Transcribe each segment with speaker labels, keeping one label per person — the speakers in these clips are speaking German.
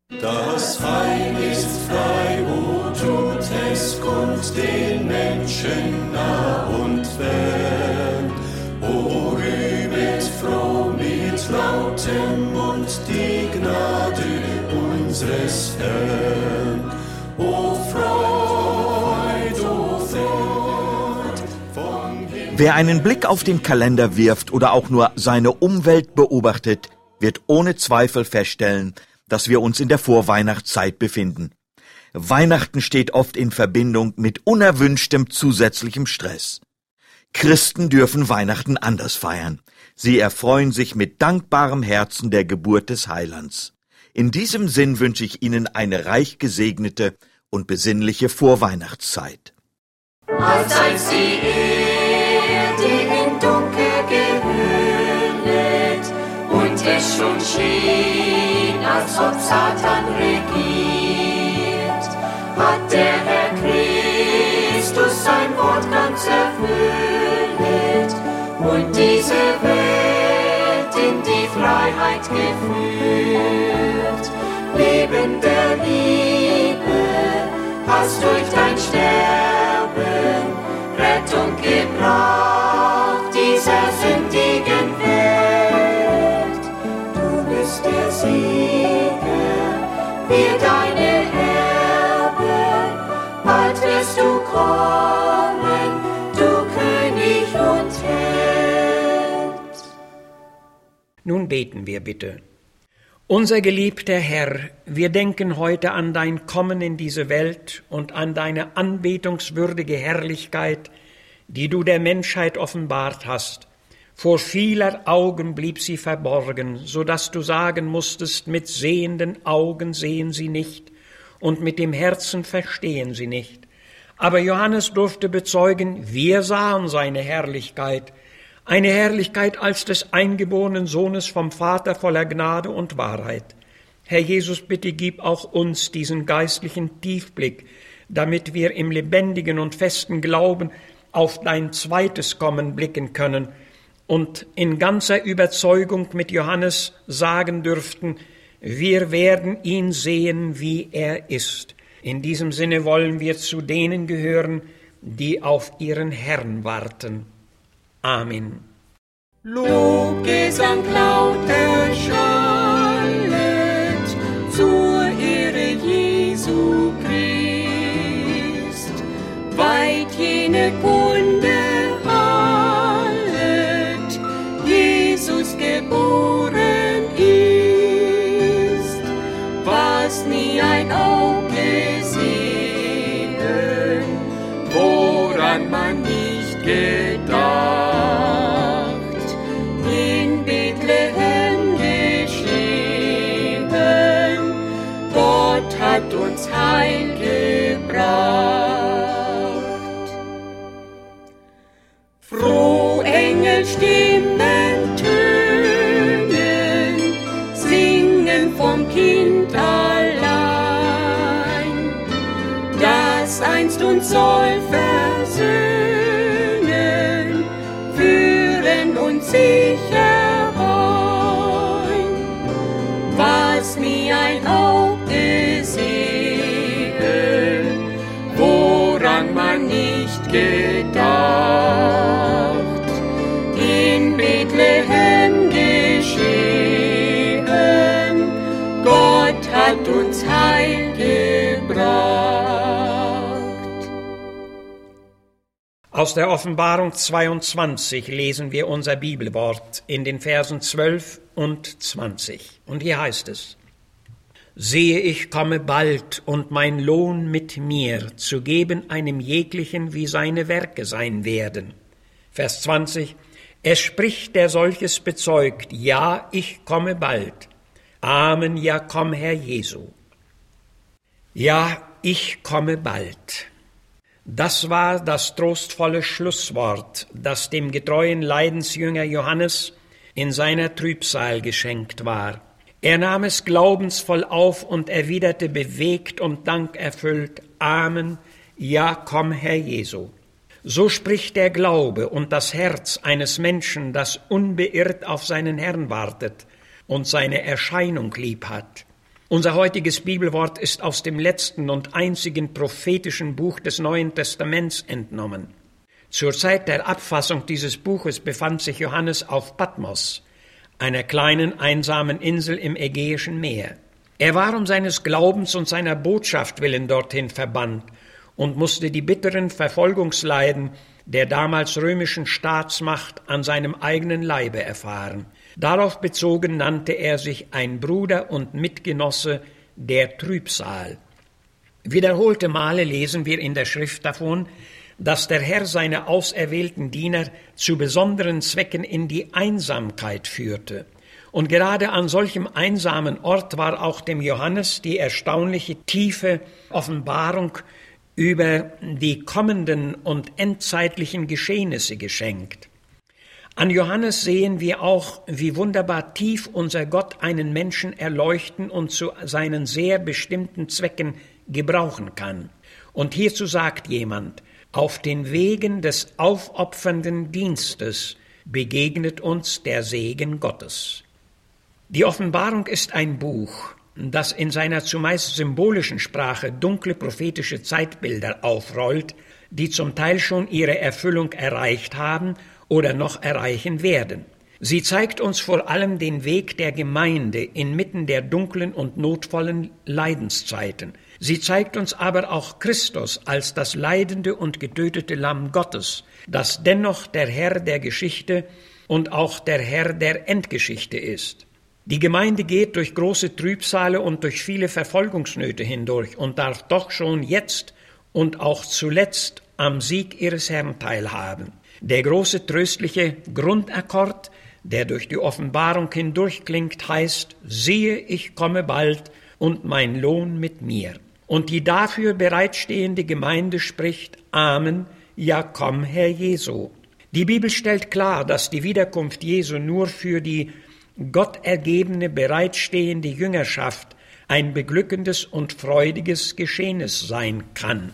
Speaker 1: Das Heil ist frei, o tut es kund den Menschen nah und fern. O rühmet froh mit lautem Mund die Gnade unseres Herrn. O Freud, vom Himmel.
Speaker 2: Wer einen Blick auf den Kalender wirft oder auch nur seine Umwelt beobachtet, wird ohne Zweifel feststellen, dass wir uns in der Vorweihnachtszeit befinden. Weihnachten steht oft in Verbindung mit unerwünschtem zusätzlichem Stress. Christen dürfen Weihnachten anders feiern. Sie erfreuen sich mit dankbarem Herzen der Geburt des Heilands. In diesem Sinn wünsche ich Ihnen eine reich gesegnete und besinnliche Vorweihnachtszeit.
Speaker 3: Als einst die Erde in Dunkel gehüllet und es schon schien, als ob Satan regiert, hat der Herr Christus sein Wort ganz erfüllet und diese Welt in die Freiheit geführt. Leben der Liebe hast durch dein Sterben Rettung gebracht dieser sündigen Welt. Du bist der Sieger, wir deine Erben, bald wirst du kommen, du König und Held.
Speaker 4: Nun beten wir bitte. Unser geliebter Herr, wir denken heute an dein Kommen in diese Welt und an deine anbetungswürdige Herrlichkeit, die du der Menschheit offenbart hast. Vor vieler Augen blieb sie verborgen, so dass du sagen musstest, mit sehenden Augen sehen sie nicht und mit dem Herzen verstehen sie nicht. Aber Johannes durfte bezeugen, wir sahen seine Herrlichkeit, eine Herrlichkeit als des eingeborenen Sohnes vom Vater voller Gnade und Wahrheit. Herr Jesus, bitte gib auch uns diesen geistlichen Tiefblick, damit wir im lebendigen und festen Glauben auf dein zweites Kommen blicken können und in ganzer Überzeugung mit Johannes sagen dürften, wir werden ihn sehen, wie er ist. In diesem Sinne wollen wir zu denen gehören, die auf ihren Herrn warten. Amen.
Speaker 3: Lobgesang lauter schallet zur Ehre Jesu Christ, weit jene Kunde hallet, Jesus geboren ist, was nie ein Auge sehen, woran man nicht gedacht. In Bethlehem geschehen, Gott hat uns Heil gebracht. Froh Engelstimmen tönen, singen vom Kind allein, das einst uns soll versöhnen, führen uns sicher heim, was nie ein Auge sehen, woran man nicht gedacht. In Bethlehem geschehen, Gott hat uns Heil gebracht.
Speaker 4: Aus der Offenbarung 22 lesen wir unser Bibelwort in den Versen 12 und 20. Und hier heißt es: Siehe, ich komme bald, und mein Lohn mit mir, zu geben einem jeglichen, wie seine Werke sein werden. Vers 20: Es spricht, der solches bezeugt, ja, ich komme bald. Amen, ja, komm, Herr Jesu. Ja, ich komme bald. Das war das trostvolle Schlusswort, das dem getreuen Leidensjünger Johannes in seiner Trübsal geschenkt war. Er nahm es glaubensvoll auf und erwiderte bewegt und dankerfüllt: Amen, ja, komm, Herr Jesu. So spricht der Glaube und das Herz eines Menschen, das unbeirrt auf seinen Herrn wartet und seine Erscheinung lieb hat. Unser heutiges Bibelwort ist aus dem letzten und einzigen prophetischen Buch des Neuen Testaments entnommen. Zur Zeit der Abfassung dieses Buches befand sich Johannes auf Patmos, einer kleinen, einsamen Insel im Ägäischen Meer. Er war um seines Glaubens und seiner Botschaft willen dorthin verbannt und musste die bitteren Verfolgungsleiden der damals römischen Staatsmacht an seinem eigenen Leibe erfahren. Darauf bezogen nannte er sich ein Bruder und Mitgenosse der Trübsal. Wiederholte Male lesen wir in der Schrift davon, dass der Herr seine auserwählten Diener zu besonderen Zwecken in die Einsamkeit führte. Und gerade an solchem einsamen Ort war auch dem Johannes die erstaunliche tiefe Offenbarung über die kommenden und endzeitlichen Geschehnisse geschenkt. An Johannes sehen wir auch, wie wunderbar tief unser Gott einen Menschen erleuchten und zu seinen sehr bestimmten Zwecken gebrauchen kann. Und hierzu sagt jemand: Auf den Wegen des aufopfernden Dienstes begegnet uns der Segen Gottes. Die Offenbarung ist ein Buch, das in seiner zumeist symbolischen Sprache dunkle prophetische Zeitbilder aufrollt, die zum Teil schon ihre Erfüllung erreicht haben oder noch erreichen werden. Sie zeigt uns vor allem den Weg der Gemeinde inmitten der dunklen und notvollen Leidenszeiten. Sie zeigt uns aber auch Christus als das leidende und getötete Lamm Gottes, das dennoch der Herr der Geschichte und auch der Herr der Endgeschichte ist. Die Gemeinde geht durch große Trübsale und durch viele Verfolgungsnöte hindurch und darf doch schon jetzt und auch zuletzt am Sieg ihres Herrn teilhaben. Der große tröstliche Grundakkord, der durch die Offenbarung hindurchklingt, heißt: Siehe, ich komme bald und mein Lohn mit mir. Und die dafür bereitstehende Gemeinde spricht: Amen, ja komm, Herr Jesu. Die Bibel stellt klar, dass die Wiederkunft Jesu nur für die gottergebene, bereitstehende Jüngerschaft ein beglückendes und freudiges Geschehnis sein kann.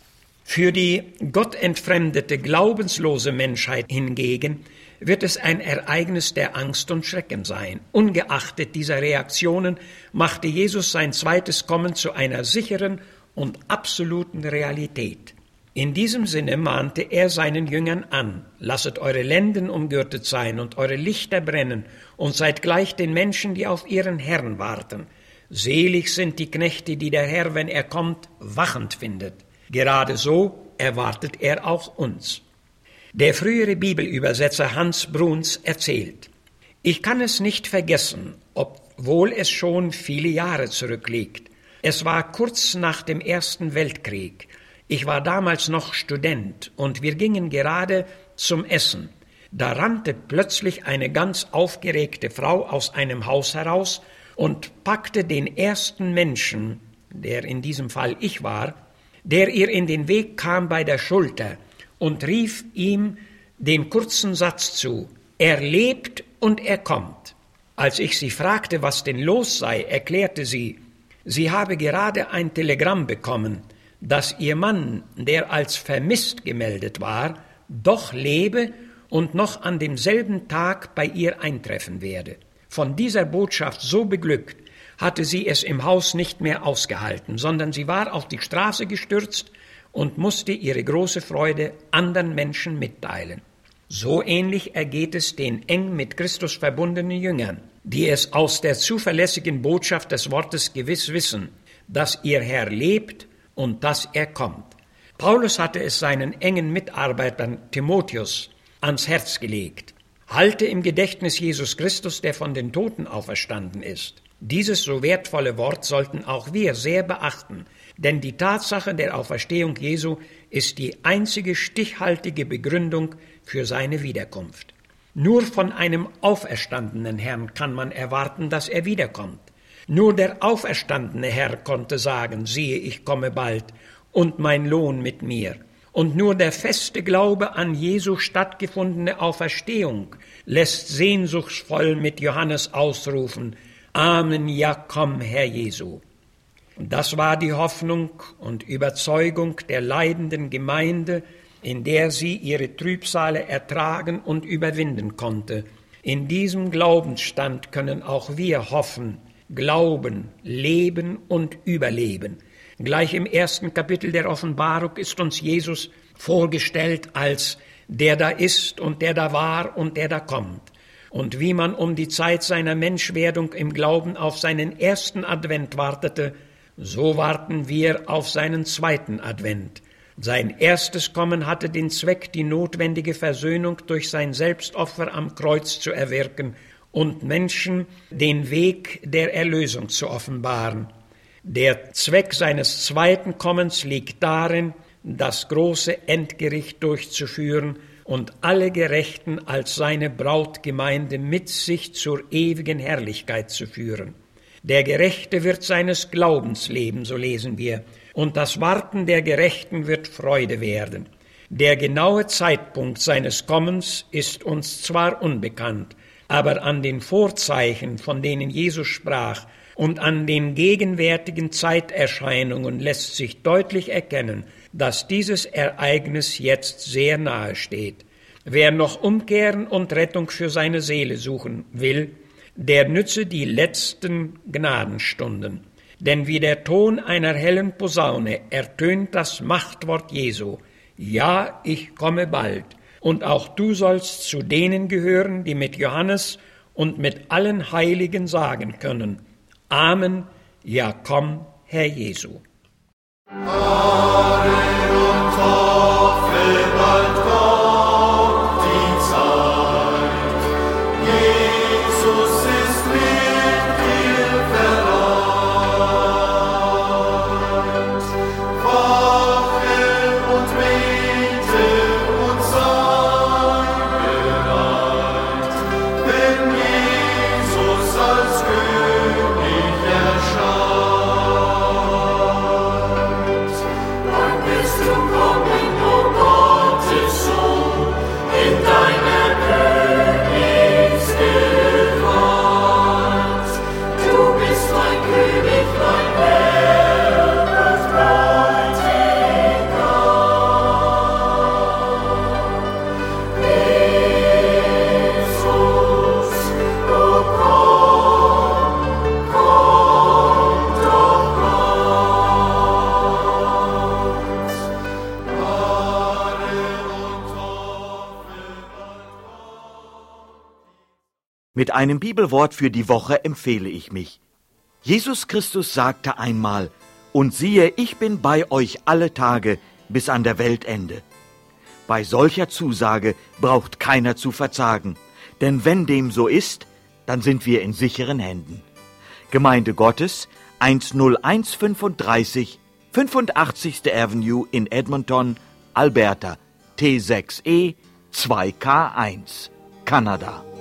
Speaker 4: Für die gottentfremdete, glaubenslose Menschheit hingegen wird es ein Ereignis der Angst und Schrecken sein. Ungeachtet dieser Reaktionen machte Jesus sein zweites Kommen zu einer sicheren und absoluten Realität. In diesem Sinne mahnte er seinen Jüngern an: Lasset eure Lenden umgürtet sein und eure Lichter brennen und seid gleich den Menschen, die auf ihren Herrn warten. Selig sind die Knechte, die der Herr, wenn er kommt, wachend findet. Gerade so erwartet er auch uns. Der frühere Bibelübersetzer Hans Bruns erzählt: Ich kann es nicht vergessen, obwohl es schon viele Jahre zurückliegt. Es war kurz nach dem Ersten Weltkrieg. Ich war damals noch Student und wir gingen gerade zum Essen. Da rannte plötzlich eine ganz aufgeregte Frau aus einem Haus heraus und packte den ersten Menschen, der in diesem Fall ich war, der ihr in den Weg kam, bei der Schulter und rief ihm den kurzen Satz zu: Er lebt und er kommt. Als ich sie fragte, was denn los sei, erklärte sie, sie habe gerade ein Telegramm bekommen, dass ihr Mann, der als vermisst gemeldet war, doch lebe und noch an demselben Tag bei ihr eintreffen werde. Von dieser Botschaft so beglückt, hatte sie es im Haus nicht mehr ausgehalten, sondern sie war auf die Straße gestürzt und musste ihre große Freude anderen Menschen mitteilen. So ähnlich ergeht es den eng mit Christus verbundenen Jüngern, die es aus der zuverlässigen Botschaft des Wortes gewiss wissen, dass ihr Herr lebt und dass er kommt. Paulus hatte es seinen engen Mitarbeitern Timotheus ans Herz gelegt: Halte im Gedächtnis Jesus Christus, der von den Toten auferstanden ist. Dieses so wertvolle Wort sollten auch wir sehr beachten, denn die Tatsache der Auferstehung Jesu ist die einzige stichhaltige Begründung für seine Wiederkunft. Nur von einem auferstandenen Herrn kann man erwarten, dass er wiederkommt. Nur der auferstandene Herr konnte sagen: Siehe, ich komme bald und mein Lohn mit mir. Und nur der feste Glaube an Jesu stattgefundene Auferstehung lässt sehnsuchtsvoll mit Johannes ausrufen: Amen, ja komm, Herr Jesu. Und das war die Hoffnung und Überzeugung der leidenden Gemeinde, in der sie ihre Trübsale ertragen und überwinden konnte. In diesem Glaubensstand können auch wir hoffen, Glauben, Leben und Überleben. Gleich im 1. Kapitel der Offenbarung ist uns Jesus vorgestellt als der da ist und der da war und der da kommt. Und wie man um die Zeit seiner Menschwerdung im Glauben auf seinen ersten Advent wartete, so warten wir auf seinen zweiten Advent. Sein erstes Kommen hatte den Zweck, die notwendige Versöhnung durch sein Selbstopfer am Kreuz zu erwirken und Menschen den Weg der Erlösung zu offenbaren. Der Zweck seines zweiten Kommens liegt darin, das große Endgericht durchzuführen und alle Gerechten als seine Brautgemeinde mit sich zur ewigen Herrlichkeit zu führen. Der Gerechte wird seines Glaubens leben, so lesen wir, und das Warten der Gerechten wird Freude werden. Der genaue Zeitpunkt seines Kommens ist uns zwar unbekannt, aber an den Vorzeichen, von denen Jesus sprach, und an den gegenwärtigen Zeiterscheinungen lässt sich deutlich erkennen, dass dieses Ereignis jetzt sehr nahe steht. Wer noch umkehren und Rettung für seine Seele suchen will, der nütze die letzten Gnadenstunden. Denn wie der Ton einer hellen Posaune ertönt das Machtwort Jesu: Ja, ich komme bald. Und auch du sollst zu denen gehören, die mit Johannes und mit allen Heiligen sagen können: Amen, ja komm, Herr Jesu.
Speaker 2: Mit einem Bibelwort für die Woche empfehle ich mich. Jesus Christus sagte einmal: Und siehe, ich bin bei euch alle Tage bis an der Weltende. Bei solcher Zusage braucht keiner zu verzagen, denn wenn dem so ist, dann sind wir in sicheren Händen. Gemeinde Gottes, 10135, 85. Avenue in Edmonton, Alberta, T6E 2K1, Kanada.